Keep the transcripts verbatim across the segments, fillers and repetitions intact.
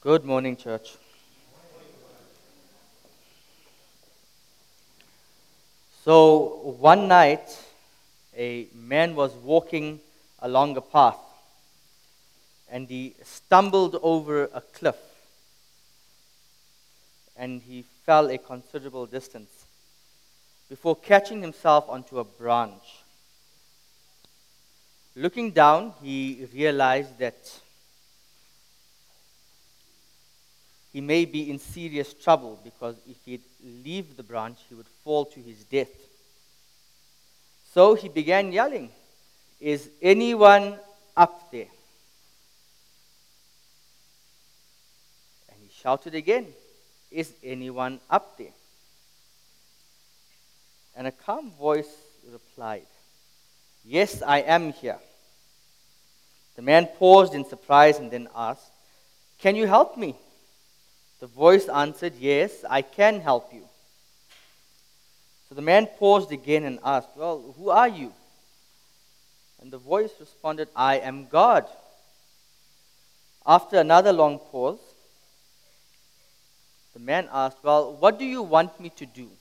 Good morning, church. So, one night, a man was walking along a path and he stumbled over a cliff and he fell a considerable distance before catching himself onto a branch. Looking down, he realized that he may be in serious trouble because if he'd leave the branch, he would fall to his death. So he began yelling, "Is anyone up there?" And he shouted again, "Is anyone up there?" And a calm voice replied, "Yes, I am here." The man paused in surprise and then asked, "Can you help me?" The voice answered, "Yes, I can help you." So the man paused again and asked, "Well, who are you?" And the voice responded, "I am God." After another long pause, the man asked, "Well, what do you want me to do?"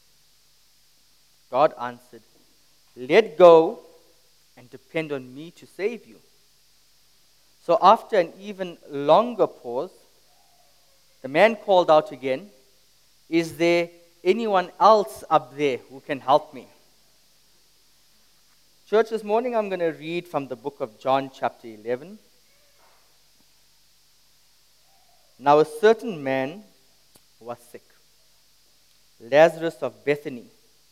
God answered, "Let go and depend on me to save you." So after an even longer pause, the man called out again, "Is there anyone else up there who can help me?" Church, this morning I'm going to read from the book of John chapter eleven. Now a certain man was sick, Lazarus of Bethany,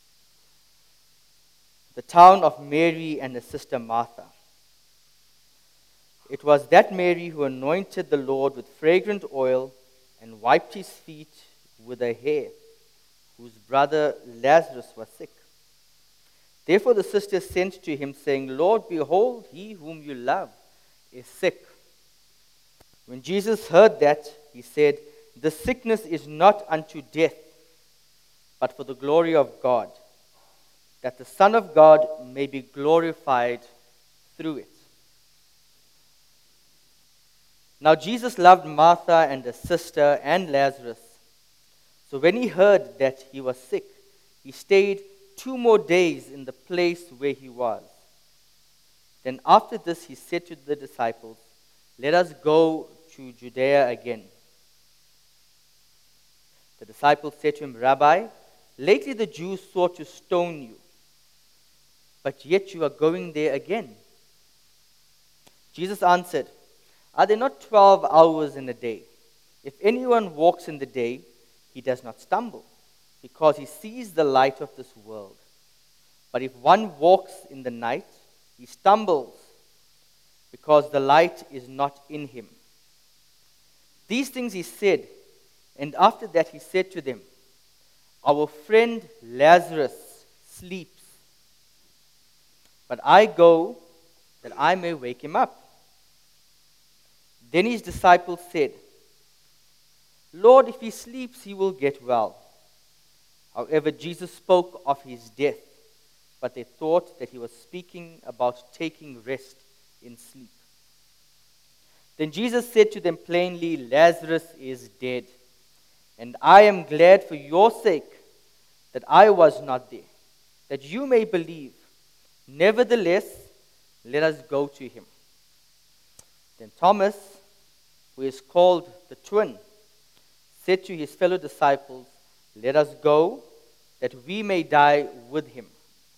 the town of Mary and her sister Martha. It was that Mary who anointed the Lord with fragrant oil and wiped his feet with her hair, whose brother Lazarus was sick. Therefore the sisters sent to him, saying, "Lord, behold, he whom you love is sick." When Jesus heard that, he said, "The sickness is not unto death, but for the glory of God, that the Son of God may be glorified through it." Now Jesus loved Martha and her sister and Lazarus. So when he heard that he was sick, he stayed two more days in the place where he was. Then after this he said to the disciples, "Let us go to Judea again." The disciples said to him, "Rabbi, lately the Jews sought to stone you, but yet you are going there again." Jesus answered, "Are there not twelve hours in a day? If anyone walks in the day, he does not stumble, because he sees the light of this world. But if one walks in the night, he stumbles, because the light is not in him." These things he said, and after that he said to them, "Our friend Lazarus sleeps, but I go that I may wake him up." Then his disciples said, "Lord, if he sleeps, he will get well." However, Jesus spoke of his death, but they thought that he was speaking about taking rest in sleep. Then Jesus said to them plainly, "Lazarus is dead, and I am glad for your sake that I was not there, that you may believe. Nevertheless, let us go to him." Then Thomas, who is called the twin, said to his fellow disciples, "Let us go, that we may die with him."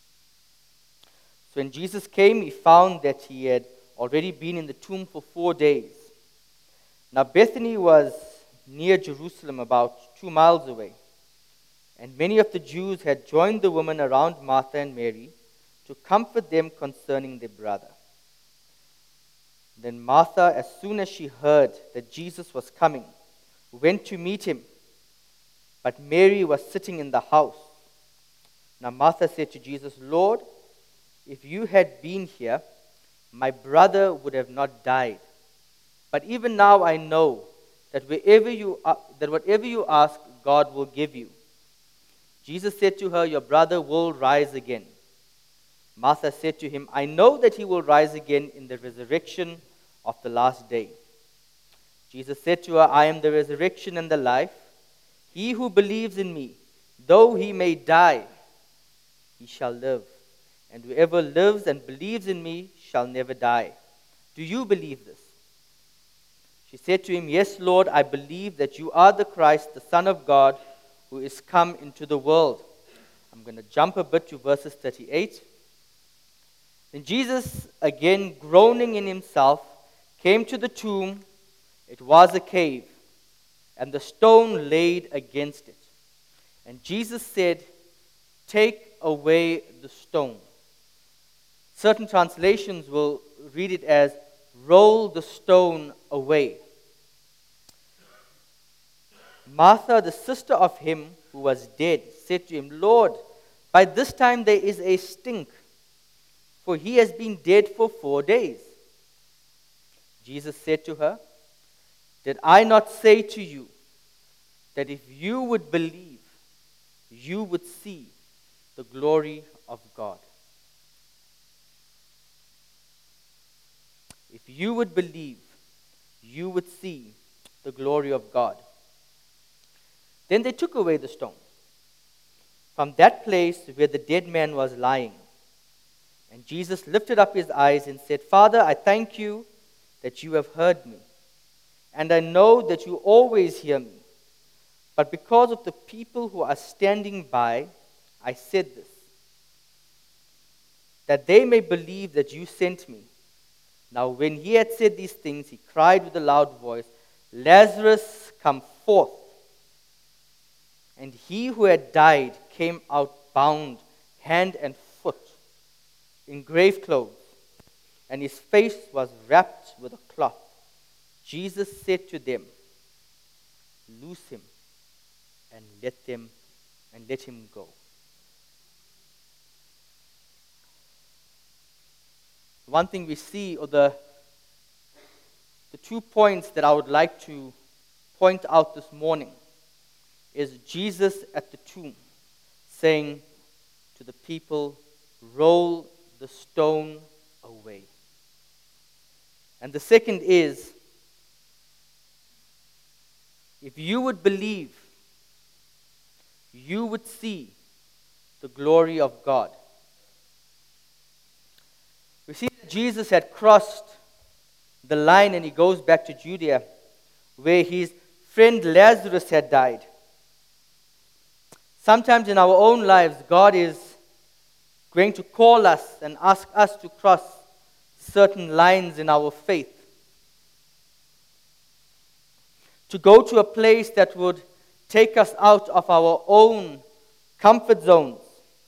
So when Jesus came, he found that he had already been in the tomb for four days. Now Bethany was near Jerusalem, about two miles away, and many of the Jews had joined the women around Martha and Mary to comfort them concerning their brother. Then Martha, as soon as she heard that Jesus was coming, went to meet him, but Mary was sitting in the house. Now Martha said to Jesus, "Lord, if you had been here, my brother would have not died. But even now I know that wherever you are, that whatever you ask, God will give you." Jesus said to her, "Your brother will rise again." Martha said to him, "I know that he will rise again in the resurrection of the last day." Jesus said to her, I am the resurrection and the life. He who believes in me, though he may die, he shall live. And whoever lives and believes in me shall never die. Do you believe this? She said to him, Yes, Lord, I believe that you are the Christ, the Son of God, who is come into the world. I'm going to jump a bit to verses thirty-eight. Then Jesus, again groaning in himself, came to the tomb. It was a cave, and the stone laid against it. And Jesus said, Take away the stone. Certain translations will read it as, Roll the stone away. Martha, the sister of him who was dead, said to him, Lord, by this time there is a stink, for he has been dead for four days. Jesus said to her, Did I not say to you that if you would believe, you would see the glory of God? If you would believe, you would see the glory of God. Then they took away the stone from that place where the dead man was lying. And Jesus lifted up his eyes and said, Father, I thank you that you have heard me. And I know that you always hear me. But because of the people who are standing by, I said this, that they may believe that you sent me. Now when he had said these things, he cried with a loud voice, Lazarus, come forth. And he who had died came out bound, hand and foot, in grave clothes, and his face was wrapped with a cloth. Jesus said to them, Loose him and let them and let him go. One thing we see, or the, the two points that I would like to point out this morning, is Jesus at the tomb saying to the people, Roll the stone away. And the second is, if you would believe, you would see the glory of God. We see that Jesus had crossed the line and he goes back to Judea, where his friend Lazarus had died. Sometimes in our own lives, God is going to call us and ask us to cross certain lines in our faith. To go to a place that would take us out of our own comfort zones.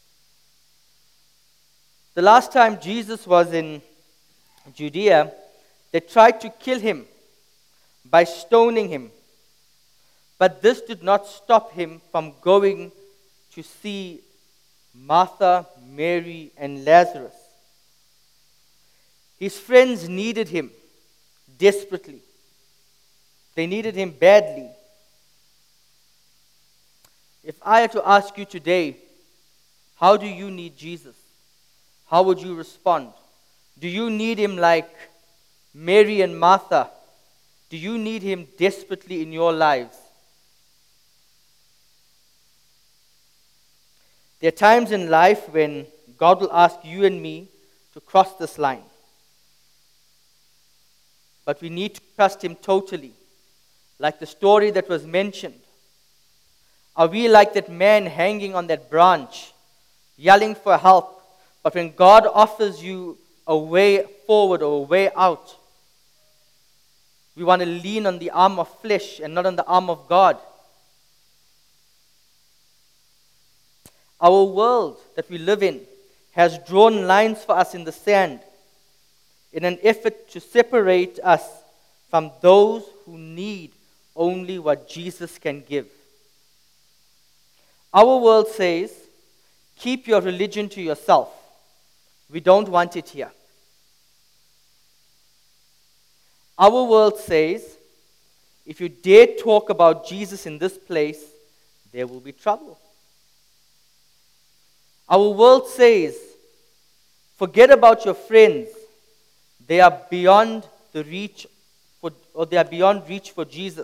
The last time Jesus was in Judea, they tried to kill him by stoning him. But this did not stop him from going to see Martha, Mary, and Lazarus. His friends needed him desperately. They needed him badly. If I had to ask you today, how do you need Jesus? How would you respond? Do you need him like Mary and Martha? Do you need him desperately in your lives? There are times in life when God will ask you and me to cross this line. But we need to trust him totally. Like the story that was mentioned. Are we like that man hanging on that branch, yelling for help, but when God offers you a way forward or a way out, we want to lean on the arm of flesh and not on the arm of God? Our world that we live in has drawn lines for us in the sand in an effort to separate us from those who need only what Jesus can give. Our world says, keep your religion to yourself. We don't want it here. Our world says, if you dare talk about Jesus in this place, there will be trouble. Our world says, forget about your friends. They are beyond the reach for, or they are beyond reach for Jesus.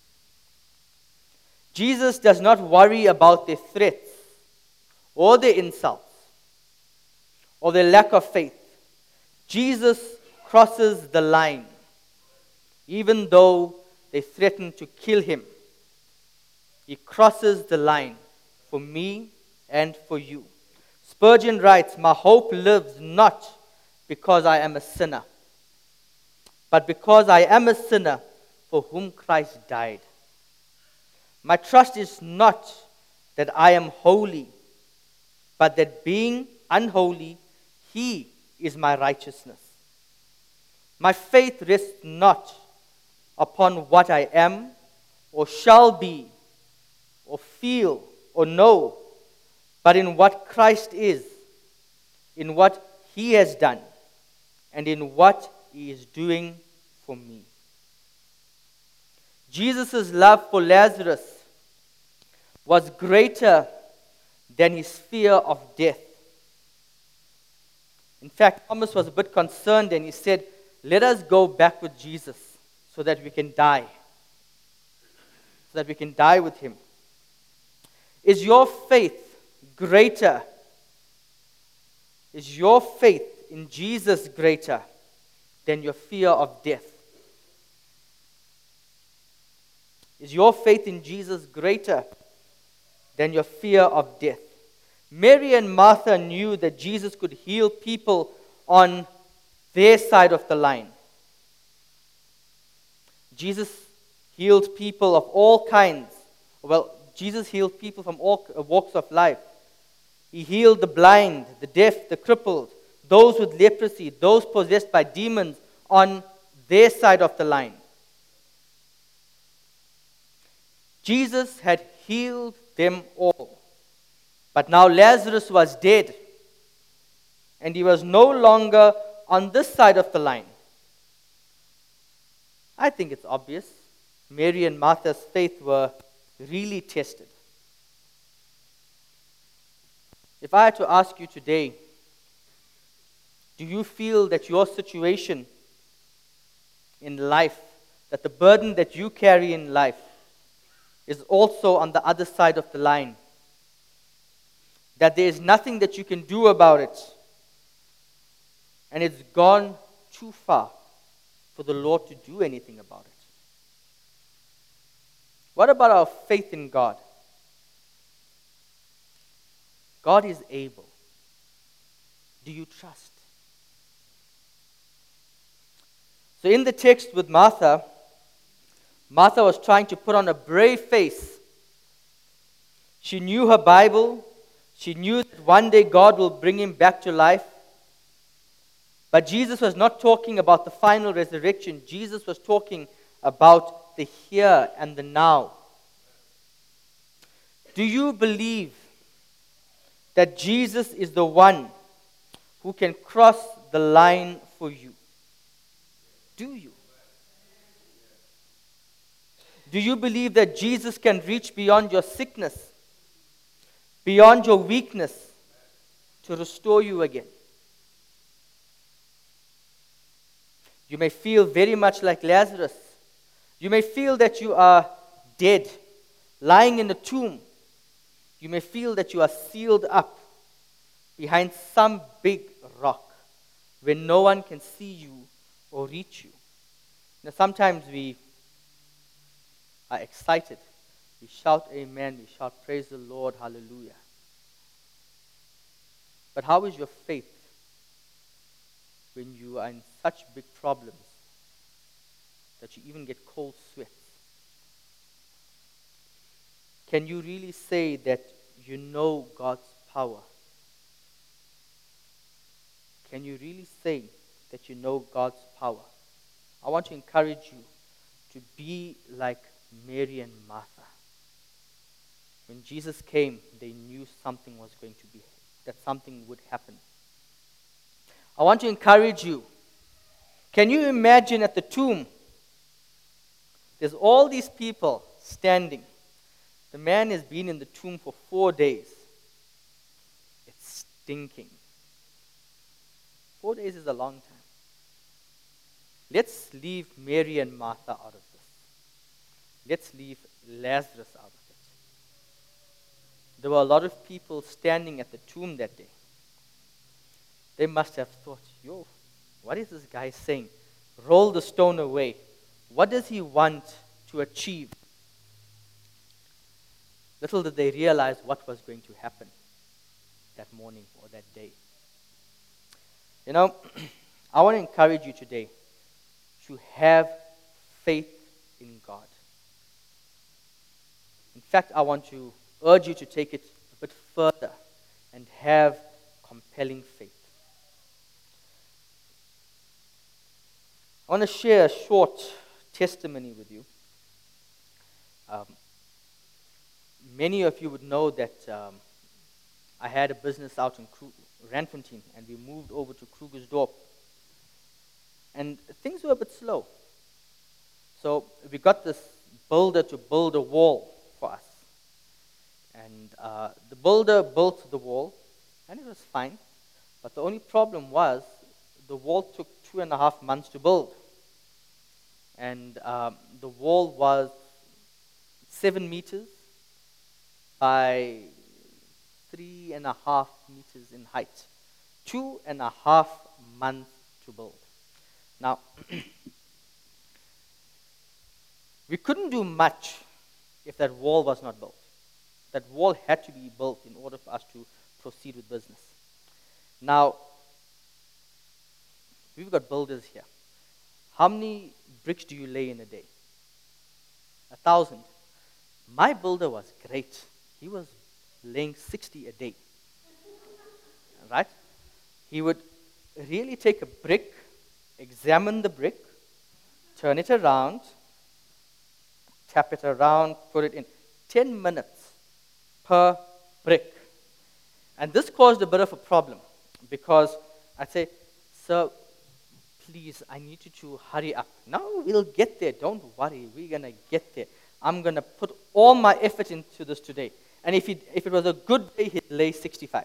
Jesus does not worry about their threats or their insults or their lack of faith. Jesus crosses the line, even though they threaten to kill him. He crosses the line for me and for you. Spurgeon writes, "My hope lives not because I am a sinner, but because I am a sinner for whom Christ died. My trust is not that I am holy, but that being unholy, he is my righteousness. My faith rests not upon what I am or shall be or feel or know, but in what Christ is, in what he has done, and in what he is doing for me." Jesus' love for Lazarus was greater than his fear of death. In fact, Thomas was a bit concerned and he said, "Let us go back with Jesus so that we can die. So that we can die with him." Is your faith greater? Is your faith in Jesus greater than your fear of death? Is your faith in Jesus greater than your fear of death? Mary and Martha knew that Jesus could heal people on their side of the line. Jesus healed people of all kinds. Well, Jesus healed people from all walks of life. He healed the blind, the deaf, the crippled, those with leprosy, those possessed by demons on their side of the line. Jesus had healed them all. But now Lazarus was dead, and he was no longer on this side of the line. I think it's obvious. Mary and Martha's faith were really tested. If I had to ask you today, do you feel that your situation in life, that the burden that you carry in life is also on the other side of the line? That there is nothing that you can do about it, and it's gone too far for the Lord to do anything about it? What about our faith in God? God is able. Do you trust? So in the text with Martha, Martha was trying to put on a brave face. She knew her Bible. She knew that one day God will bring him back to life. But Jesus was not talking about the final resurrection. Jesus was talking about the here and the now. Do you believe that Jesus is the one who can cross the line for you? Do you? Do you believe that Jesus can reach beyond your sickness, beyond your weakness, to restore you again? You may feel very much like Lazarus. You may feel that you are dead, lying in a tomb. You may feel that you are sealed up behind some big rock where no one can see you or reach you. Now, sometimes we are excited. We shout amen. We shout praise the Lord, hallelujah. But how is your faith when you are in such big problems that you even get cold sweats? Can you really say that you know God's power? Can you really say that you know God's power? I want to encourage you to be like Mary and Martha. When Jesus came, they knew something was going to be, that something would happen. I want to encourage you. Can you imagine at the tomb, there's all these people standing. The man has been in the tomb for four days. It's stinking. Four days is a long time. let's leave Mary and Martha out of this. Let's leave Lazarus out of it. There were a lot of people standing at the tomb that day. They must have thought, yo, what is this guy saying? Roll the stone away. What does he want to achieve? Little did they realize what was going to happen that morning or that day. You know, I want to encourage you today to have faith in God. In fact, I want to urge you to take it a bit further and have compelling faith. I want to share a short testimony with you. Um, many of you would know that um, I had a business out in Kru- Randfontein, and we moved over to Krugersdorp. And things were a bit slow. So we got this builder to build a wall for us. And uh, the builder built the wall, and it was fine. But the only problem was the wall took two and a half months to build. And um, the wall was seven meters by three and a half meters in height. Two and a half months to build. Now, we couldn't do much if that wall was not built. That wall had to be built in order for us to proceed with business. Now, we've got builders here. How many bricks do you lay in a day? A thousand. My builder was great. He was laying sixty a day. Right? He would really take a brick, examine the brick, turn it around, tap it around, put it in. Ten minutes per brick. And this caused a bit of a problem because I'd say, sir, please, I need you to hurry up. No, we'll get there. Don't worry. We're going to get there. I'm going to put all my effort into this today. And if, he, if it was a good day, he'd lay sixty-five.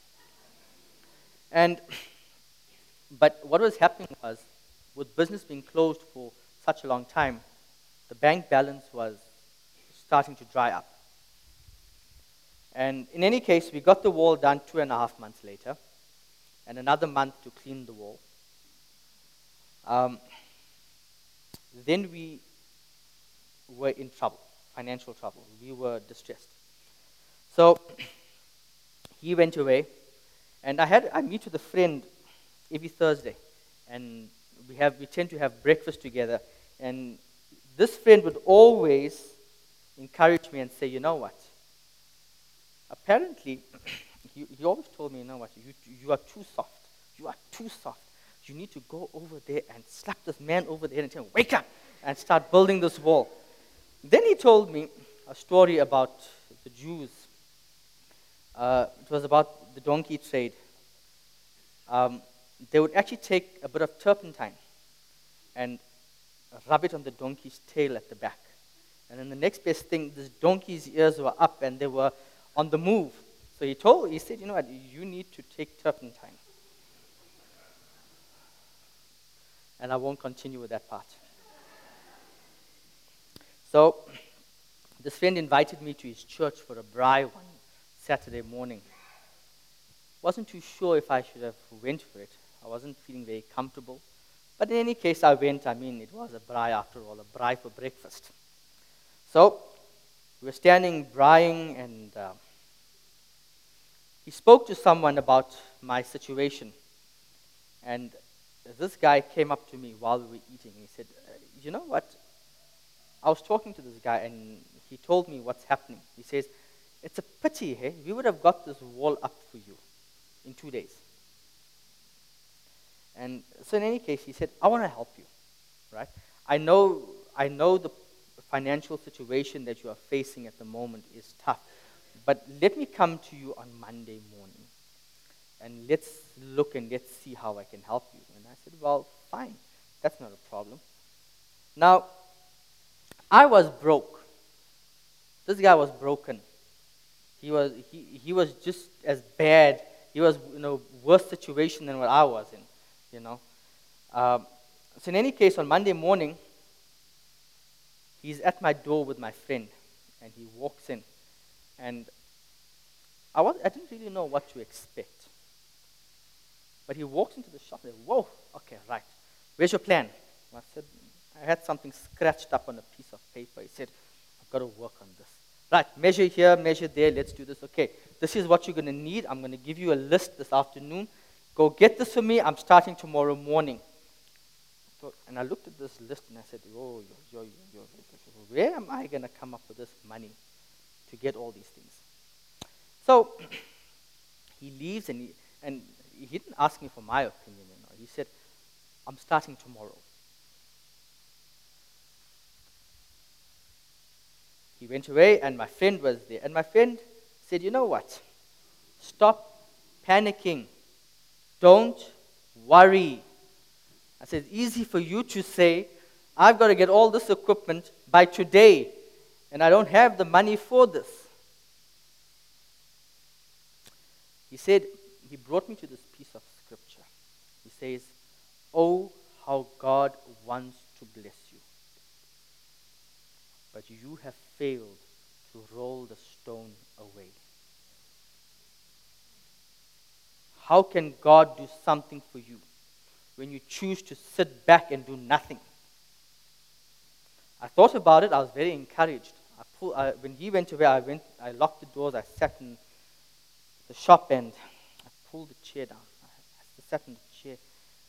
And, but what was happening was, with business being closed for such a long time, the bank balance was starting to dry up. And in any case, we got the wall done two and a half months later, and another month to clean the wall. Um, then we were in trouble, financial trouble. We were distressed. So he went away, and I had I meet with a friend every Thursday, and we have we tend to have breakfast together. And this friend would always encourage me and say, you know what? Apparently, he, he always told me, you know what? You you are too soft. You are too soft. You need to go over there and slap this man over there and tell him, wake up, and start building this wall. Then he told me a story about the Jews. Uh, it was about the donkey trade. Um, they would actually take a bit of turpentine and rub it on the donkey's tail at the back. And then the next best thing, this donkey's ears were up and they were on the move. So he told, he said, you know what, you need to take turpentine. And I won't continue with that part. So, this friend invited me to his church for a braai one Saturday morning. Wasn't too sure if I should have went for it. I wasn't feeling very comfortable. But in any case, I went. I mean, it was a braai after all, a braai for breakfast. So, we were standing braaiing, and uh, he spoke to someone about my situation. And this guy came up to me while we were eating, and he said, you know what? I was talking to this guy, and he told me what's happening. He says, it's a pity, hey? We would have got this wall up for you in two days. And so in any case, he said, I want to help you, right? I know, I know the financial situation that you are facing at the moment is tough, but let me come to you on Monday morning, and let's look and let's see how I can help you. And I said, well, fine. That's not a problem. Now, I was broke. This guy was broken. He was he, he was just as bad. He was in a worse situation than what I was in, you know. Um, So in any case, on Monday morning, he's at my door with my friend, and he walks in. And I, was, I didn't really know what to expect. But he walks into the shop and said, whoa, okay, right. Where's your plan? I said, I had something scratched up on a piece of paper. He said, I've got to work on this. Right, measure here, measure there, let's do this. Okay, this is what you're going to need. I'm going to give you a list this afternoon. Go get this for me. I'm starting tomorrow morning. So, and I looked at this list and I said, oh, yo, yo, yo, yo, yo, where am I going to come up with this money to get all these things? So he leaves and he, and he didn't ask me for my opinion. You know. He said, I'm starting tomorrow. He went away and my friend was there. And my friend said, you know what? Stop panicking. Don't worry. I said, it's easy for you to say, I've got to get all this equipment by today, and I don't have the money for this. He said, he brought me to this piece of scripture. He says, oh, how God wants to bless you. But you have failed to roll the stone away. How can God do something for you when you choose to sit back and do nothing? I thought about it. I was very encouraged. I pull, I, when he went away, I went. I locked the doors. I sat in the shop and I pulled the chair down. I, I sat in the chair.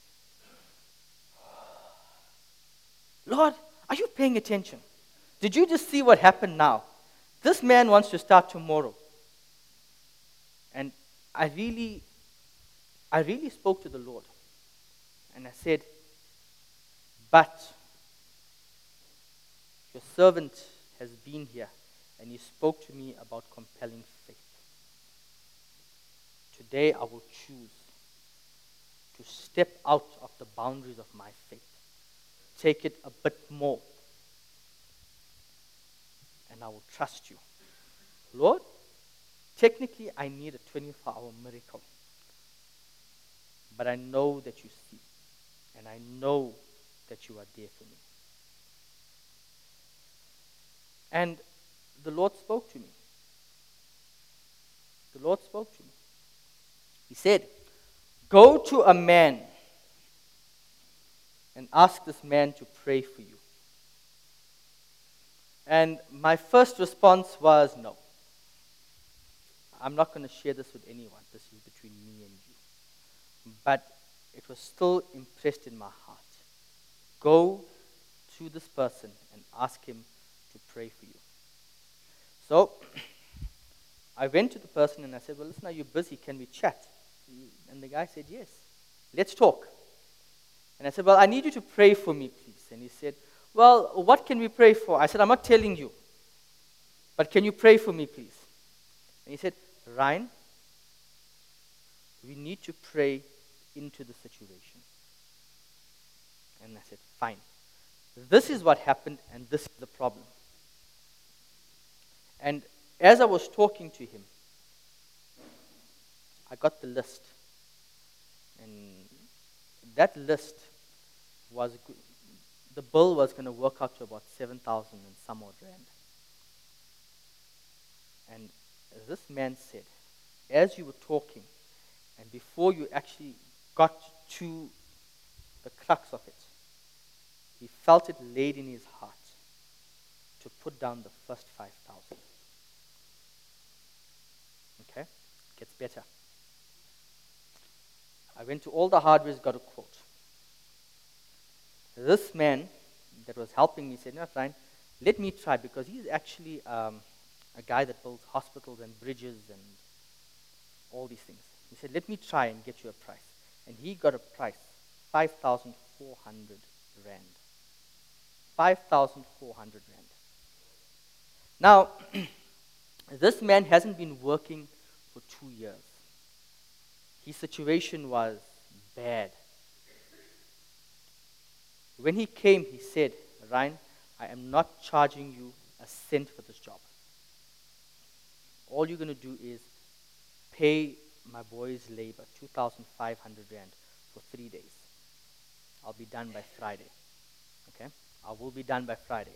Lord, are you paying attention? Did you just see what happened now? This man wants to start tomorrow. And I really, I really spoke to the Lord. And I said, but your servant has been here and he spoke to me about compelling faith. Today I will choose to step out of the boundaries of my faith. Take it a bit more. And I will trust you. Lord, technically I need a twenty-four hour miracle. But I know that you see. And I know that you are there for me. And the Lord spoke to me. The Lord spoke to me. He said, go to a man and ask this man to pray for you. And my first response was, no. I'm not going to share this with anyone. This is between me and you. But it was still impressed in my heart. Go to this person and ask him to pray for you. So I went to the person and I said, well, listen, are you busy? Can we chat? And the guy said, yes. Let's talk. And I said, well, I need you to pray for me, please. And he said, well, what can we pray for? I said, I'm not telling you. But can you pray for me, please? And he said, Ryan, we need to pray into the situation. And I said, fine. This is what happened and this is the problem. And as I was talking to him, I got the list. And that list was, the bill was going to work out to about seven thousand and some odd rand. And this man said, as you were talking, and before you actually got to the crux of it, he felt it laid in his heart to put down the first five thousand. Okay? It gets better. I went to all the hardwares, got a quote. This man that was helping me said, no, fine, let me try, because he's actually um, a guy that builds hospitals and bridges and all these things. He said, let me try and get you a price. And he got a price, five thousand four hundred rand. five thousand four hundred rand. Now, this man hasn't been working for two years. His situation was bad. When he came, he said, Ryan, I am not charging you a cent for this job. All you're going to do is pay my boy's labor, two thousand five hundred rand, for three days. I'll be done by Friday. Okay? I will be done by Friday.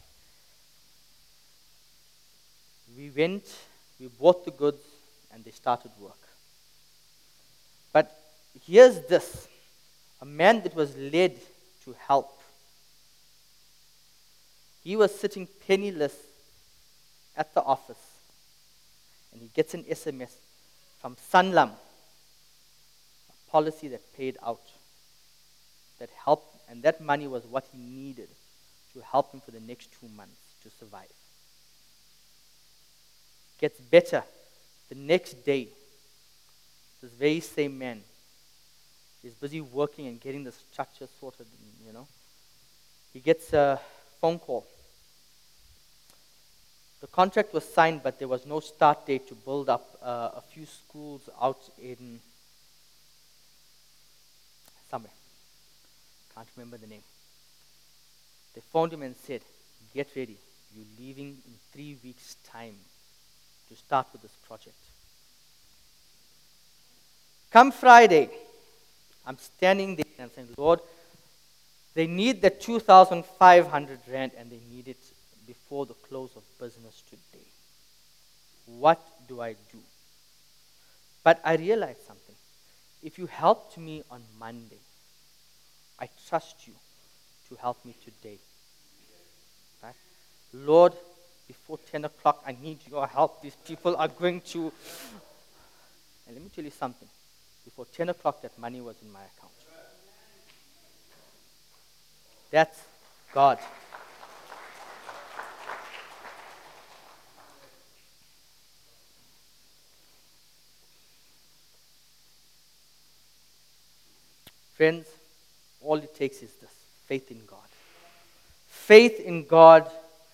We went, we bought the goods, and they started work. But here's this, a man that was led to help. He was sitting penniless at the office, and he gets an S M S from Sanlam, a policy that paid out, that helped, and that money was what he needed to help him for the next two months to survive. Gets better. The next day, this very same man is busy working and getting the structure sorted, you know. He gets a phone call. The contract was signed, but there was no start date to build up uh, a few schools out in somewhere. Can't remember the name. They phoned him and said, get ready. You're leaving in three weeks' time to start with this project. Come Friday, I'm standing there and I'm saying, Lord, they need the two thousand five hundred rand and they need it before the close of business today. What do I do? But I realized something. If you helped me on Monday, I trust you to help me today. Right? Lord, before ten o'clock, I need your help. These people are going to... And let me tell you something. Before ten o'clock, that money was in my account. That's God. Friends, all it takes is this, faith in God. Faith in God.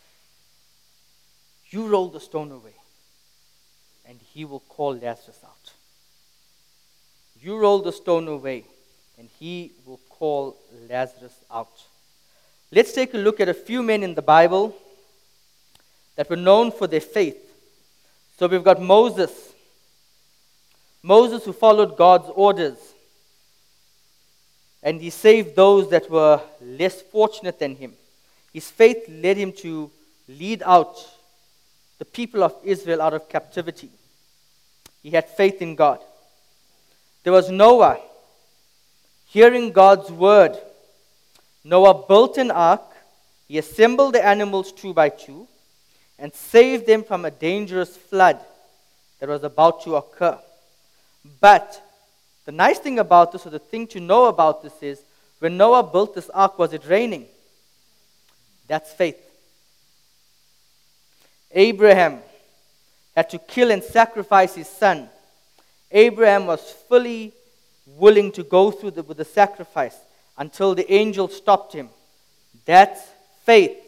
You roll the stone away, and he will call Lazarus out. You roll the stone away, and he will call Lazarus out. Let's take a look at a few men in the Bible that were known for their faith. So we've got Moses. Moses who followed God's orders. And he saved those that were less fortunate than him. His faith led him to lead out the people of Israel out of captivity. He had faith in God. There was Noah, hearing God's word. Noah built an ark. He assembled the animals two by two and saved them from a dangerous flood that was about to occur. But the nice thing about this, or the thing to know about this is, when Noah built this ark, was it raining? That's faith. Abraham had to kill and sacrifice his son. Abraham was fully willing to go through the, with the sacrifice until the angel stopped him. That's faith.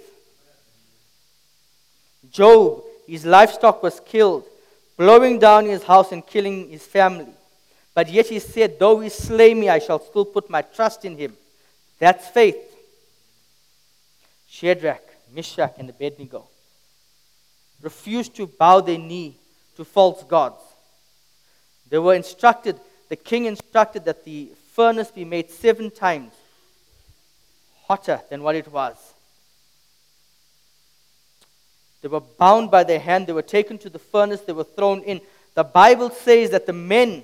Job, his livestock was killed, blowing down his house and killing his family. But yet he said, though he slay me, I shall still put my trust in him. That's faith. Shadrach, Meshach, and Abednego refused to bow their knee to false gods. They were instructed, the king instructed that the furnace be made seven times hotter than what it was. They were bound by their hand. They were taken to the furnace. They were thrown in. The Bible says that the men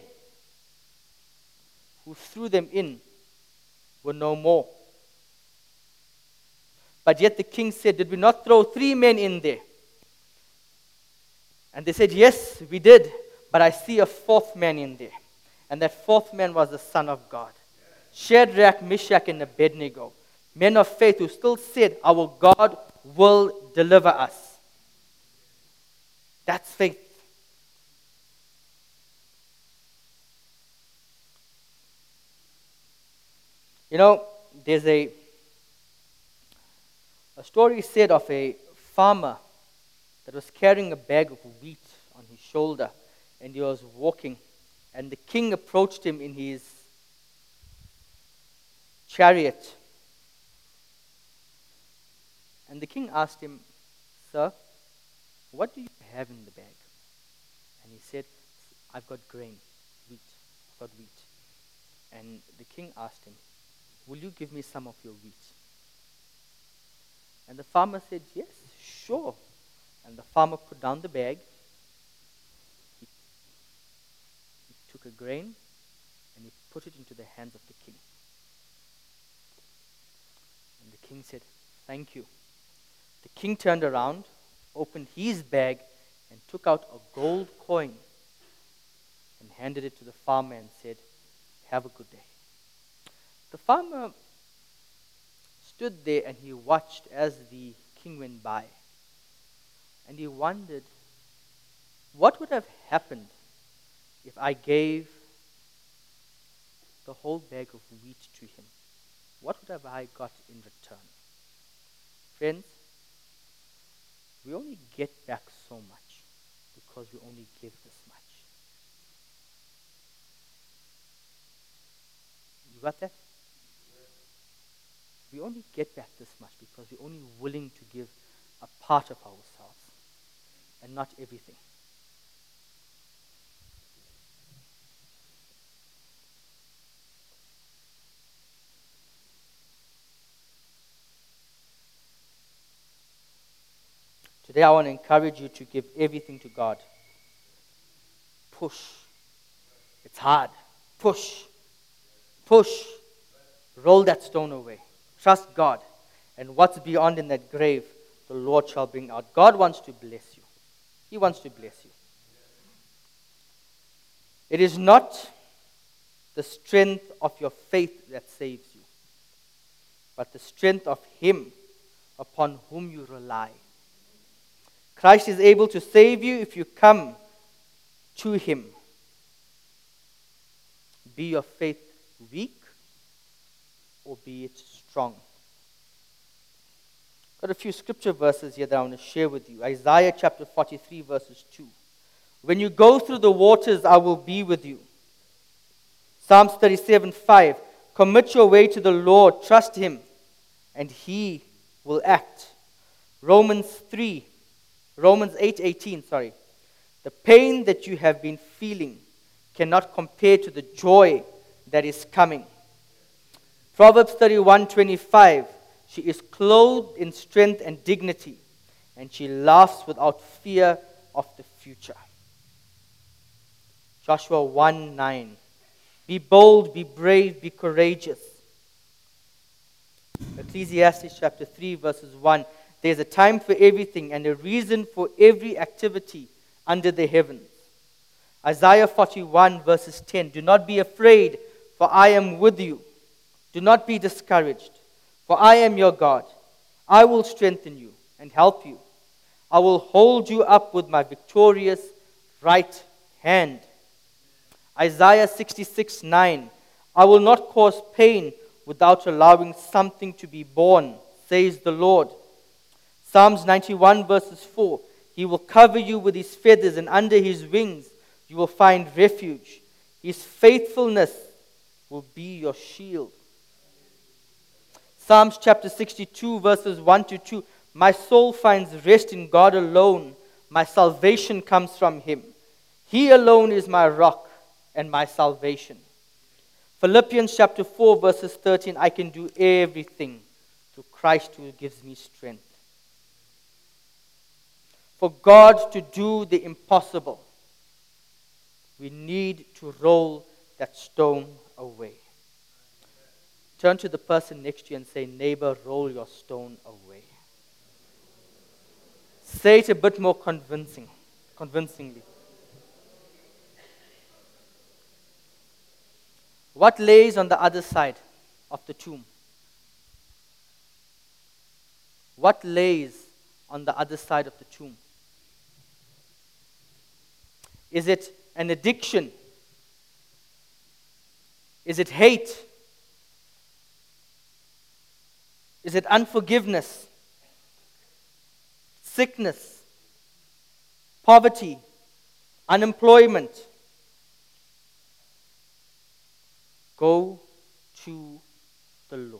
who threw them in were no more. But yet the king said, did we not throw three men in there? And they said, yes, we did. But I see a fourth man in there. And that fourth man was the Son of God. Shadrach, Meshach, and Abednego. Men of faith who still said, our God will deliver us. That's faith. You know, there's a, a story said of a farmer that was carrying a bag of wheat on his shoulder, and he was walking, and the king approached him in his chariot. And the king asked him, sir, what do you have in the bag? And he said, I've got grain, wheat, I've got wheat. And the king asked him, will you give me some of your wheat? And the farmer said, yes, sure. And the farmer put down the bag. He, he took a grain and he put it into the hands of the king. And the king said, thank you. The king turned around, opened his bag, and took out a gold coin and handed it to the farmer and said, have a good day. The farmer stood there and he watched as the king went by. And he wondered, what would have happened if I gave the whole bag of wheat to him? What would have I got in return? Friends, we only get back so much because we only give this much. You got that? We only get back this much because we're only willing to give a part of ourselves and not everything. Today I want to encourage you to give everything to God. Push. It's hard. Push. Push. Roll that stone away. Trust God. And what's beyond in that grave, the Lord shall bring out. God wants to bless you. He wants to bless you. It is not the strength of your faith that saves you, but the strength of Him upon whom you rely. Christ is able to save you if you come to Him. Be your faith weak or be it strong. Got a few scripture verses here that I want to share with you. Isaiah chapter forty-three verses two. When you go through the waters, I will be with you. Psalms thirty-seven five. Commit your way to the Lord, trust Him, and He will act. Romans three, Romans eight eighteen, sorry. The pain that you have been feeling cannot compare to the joy that is coming. Proverbs thirty-one twenty-five. She is clothed in strength and dignity, and she laughs without fear of the future. Joshua one nine. Be bold, be brave, be courageous. Ecclesiastes chapter three verses one. There's a time for everything and a reason for every activity under the heavens. Isaiah forty-one verses ten. Do not be afraid, for I am with you. Do not be discouraged, for I am your God. I will strengthen you and help you. I will hold you up with my victorious right hand. Isaiah sixty-six nine. I will not cause pain without allowing something to be born, says the Lord. Psalms ninety-one verses four. He will cover you with His feathers, and under His wings you will find refuge. His faithfulness will be your shield. Psalms chapter sixty-two verses one to two. My soul finds rest in God alone. My salvation comes from Him. He alone is my rock and my salvation. Philippians chapter four verses thirteen. I can do everything through Christ who gives me strength. For God to do the impossible, we need to roll that stone away. Turn to the person next to you and say, neighbor, roll your stone away. Say it a bit more convincing, convincingly. What lays on the other side of the tomb? What lays on the other side of the tomb? Is it an addiction? Is it hate? Is it unforgiveness? Sickness? Poverty? Unemployment? Go to the Lord.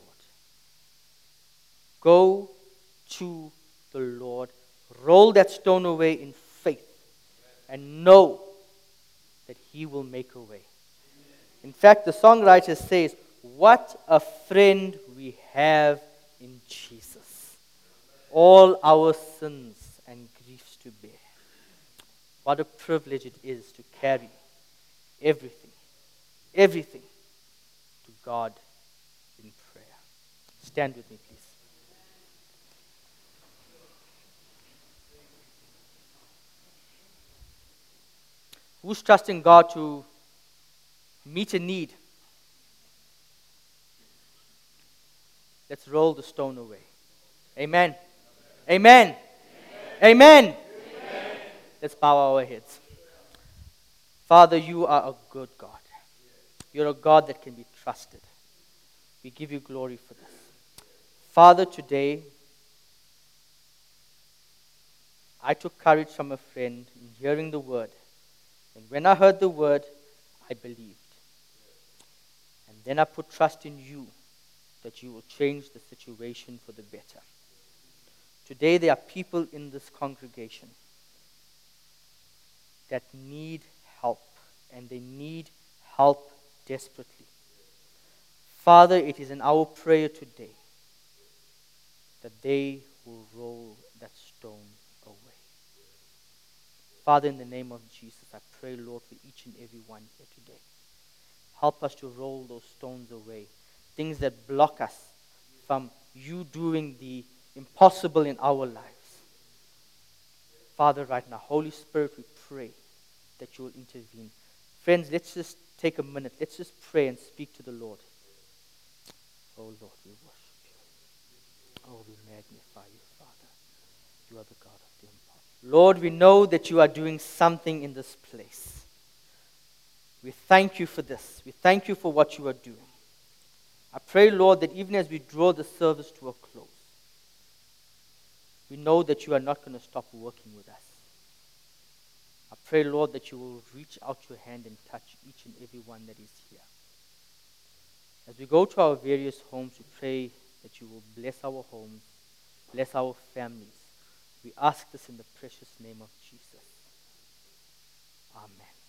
Go to the Lord. Roll that stone away in faith and know that He will make a way. In fact, the songwriter says, What a friend we have in Jesus. All our sins and griefs to bear. What a privilege it is to carry everything, everything to God in prayer. Stand with me, please. Who's trusting God to meet a need? Let's roll the stone away. Amen. Amen. Amen. Amen. Amen. Let's bow our heads. Father, you are a good God. You're a God that can be trusted. We give you glory for this. Father, today, I took courage from a friend in hearing the word. And when I heard the word, I believed. And then I put trust in you that you will change the situation for the better. Today, there are people in this congregation that need help, and they need help desperately. Father, it is in our prayer today that they will roll that stone away. Father, in the name of Jesus, I pray, Lord, for each and every one here today. Help us to roll those stones away, things that block us from you doing the impossible in our lives. Father, right now, Holy Spirit, we pray that you will intervene. Friends, let's just take a minute. Let's just pray and speak to the Lord. Oh, Lord, we worship you. Oh, we magnify you, Father. You are the God of the impossible. Lord, we know that you are doing something in this place. We thank you for this. We thank you for what you are doing. I pray, Lord, that even as we draw the service to a close, we know that you are not going to stop working with us. I pray, Lord, that you will reach out your hand and touch each and every one that is here. As we go to our various homes, we pray that you will bless our homes, bless our families. We ask this in the precious name of Jesus. Amen.